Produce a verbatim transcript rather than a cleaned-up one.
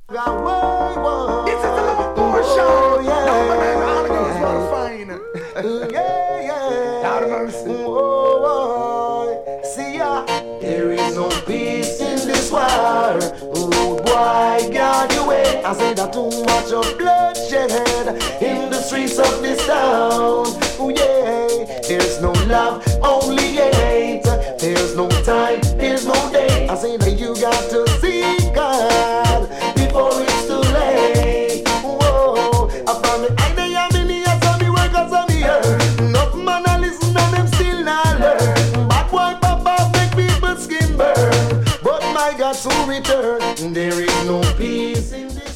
It's a little portion. Oh, yeah. Now the man all goes well fine. Yeah, yeah. God of mercy. Oh, see ya. There is no peace in this war. Oh, boy, God, you wait. I say that too much of bloodshed in the streets of this town. Oh, yeah. There's no love, only hate. There's no time, there's no day. I say that you got to seek God before it's too late. Whoa, I found the idea of the near, so the workers of the earth. Enough man a listen and them still not learn. Bad boy papa make people skin burn. But my God soon return. There is no peace in the